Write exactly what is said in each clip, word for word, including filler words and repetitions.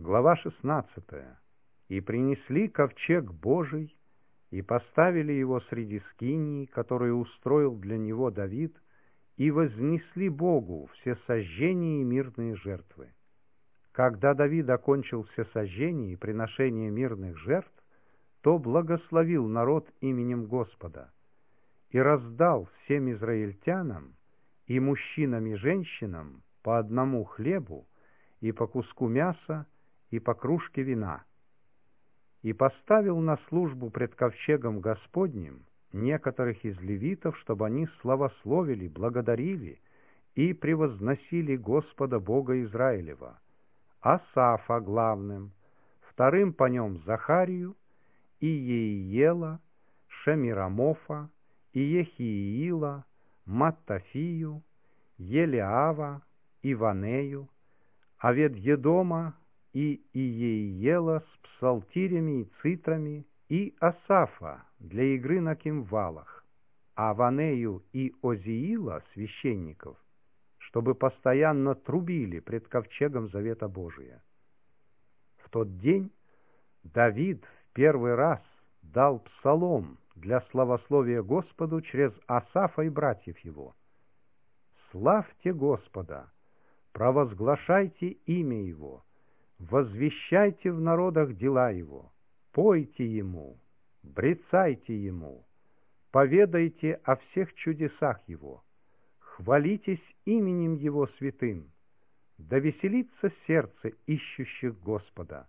Глава шестнадцатая. «И принесли ковчег Божий, и поставили его среди скинии, которую устроил для него Давид, и вознесли Богу всесожжения и мирные жертвы. Когда Давид окончил всесожжение и приношение мирных жертв, то благословил народ именем Господа и раздал всем израильтянам, и мужчинам и женщинам, по одному хлебу, и по куску мяса, и по кружке вина. И поставил на службу пред ковчегом Господним некоторых из левитов, чтобы они славословили, благодарили и превозносили Господа Бога Израилева, Асафа главным, вторым по нем Захарию, и Еиела, Шемирамофа, и Ехиила, Маттафию, Елиава, Иванею, Авед-Едома и Иеиела с псалтирями и цитрами, и Асафа для игры на кимвалах, а Ванею и Озиила, священников, чтобы постоянно трубили пред ковчегом Завета Божия. В тот день Давид в первый раз дал псалом для славословия Господу через Асафа и братьев его. «Славьте Господа, провозглашайте имя Его, возвещайте в народах дела Его, пойте Ему, брецайте Ему, поведайте о всех чудесах Его, хвалитесь именем Его святым, да веселится сердце ищущих Господа.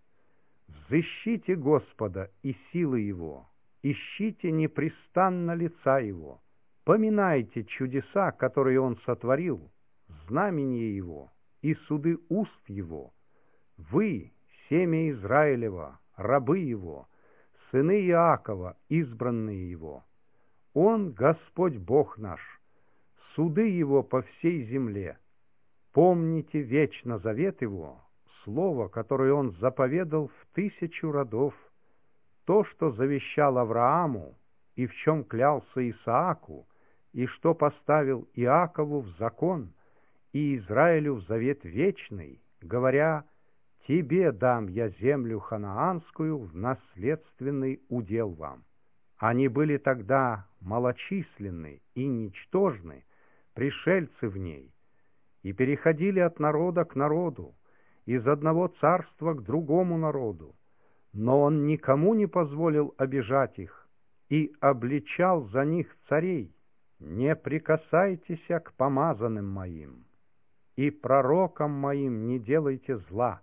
Взыщите Господа и силы Его, ищите непрестанно лица Его, поминайте чудеса, которые Он сотворил, знамения Его и суды уст Его. Вы, семя Израилева, рабы Его, сыны Иакова, избранные Его. Он, Господь Бог наш, суды Его по всей земле. Помните вечно завет Его, слово, которое Он заповедал в тысячу родов, то, что завещал Аврааму, и в чем клялся Исааку, и что поставил Иакову в закон, и Израилю в завет вечный, говоря: «Тебе дам я землю ханаанскую в наследственный удел вам». Они были тогда малочисленны и ничтожны, пришельцы в ней, и переходили от народа к народу, из одного царства к другому народу, но он никому не позволил обижать их и обличал за них царей: «Не прикасайтесь к помазанным моим, и пророкам моим не делайте зла.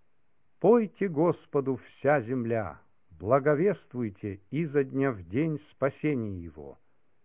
Пойте Господу вся земля, благовествуйте изо дня в день спасение Его.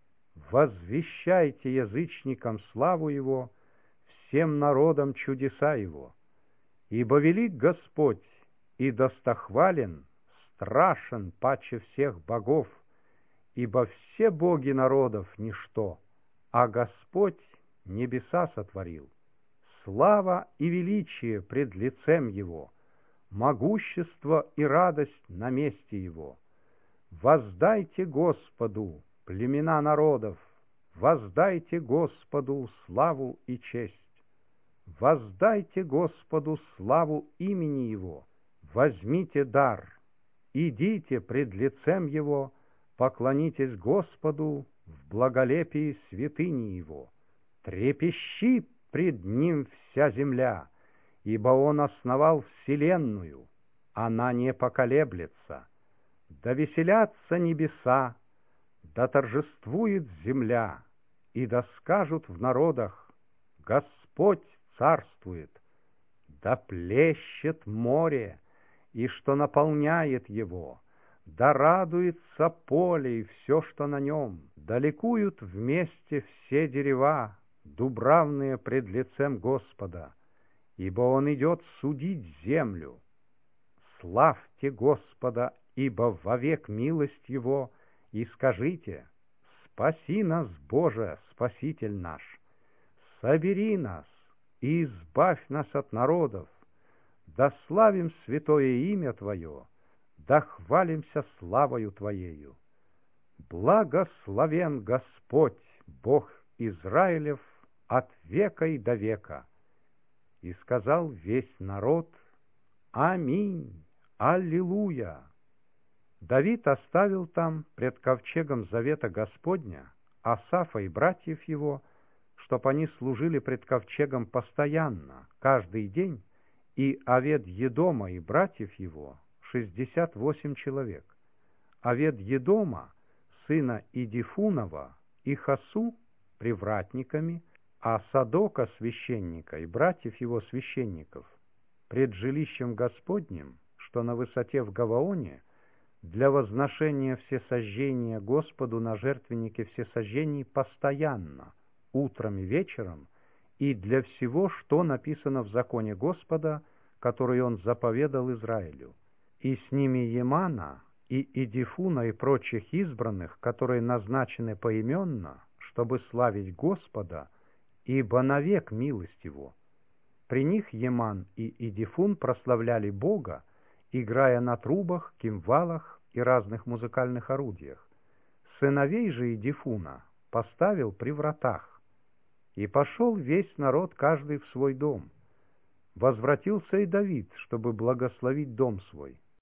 Возвещайте язычникам славу Его, всем народам чудеса Его. Ибо велик Господь и достохвален, страшен паче всех богов, ибо все боги народов ничто, а Господь небеса сотворил. Слава и величие пред лицем Его, могущество и радость на месте Его. Воздайте Господу, племена народов, воздайте Господу славу и честь. Воздайте Господу славу имени Его, возьмите дар, идите пред лицем Его, поклонитесь Господу в благолепии святыни Его. Трепещи пред Ним вся земля, ибо Он основал вселенную, она не поколеблется. Да веселятся небеса, да торжествует земля, и да скажут в народах: Господь царствует. Да плещет море, и что наполняет его, да радуется поле и все, что на нем, да ликуют вместе все дерева, дубравные пред лицем Господа, ибо Он идет судить землю. Славьте Господа, ибо вовек милость Его, и скажите: спаси нас, Боже, Спаситель наш, собери нас и избавь нас от народов, да славим святое имя Твое, да хвалимся славою Твоею. Благословен Господь, Бог Израилев, от века и до века. И сказал весь народ: Аминь! Аллилуйя! Давид оставил там пред ковчегом завета Господня Асафа и братьев его, чтоб они служили пред ковчегом постоянно, каждый день, и Овед-Едома и братьев его шестьдесят восемь человек. Овед-Едома, сына Идифунова, и Хасу привратниками, а Садока священника и братьев его священников пред жилищем Господним, что на высоте в Гаваоне, для возношения всесожжения Господу на жертвеннике всесожжений постоянно, утром и вечером, и для всего, что написано в законе Господа, который Он заповедал Израилю, и с ними Емана, и Идифуна, и прочих избранных, которые назначены поименно, чтобы славить Господа, ибо навек милость Его. При них Еман и Идифун прославляли Бога, играя на трубах, кимвалах и разных музыкальных орудиях. Сыновей же Идифуна поставил при вратах. И пошел весь народ, каждый в свой дом. Возвратился и Давид, чтобы благословить дом свой.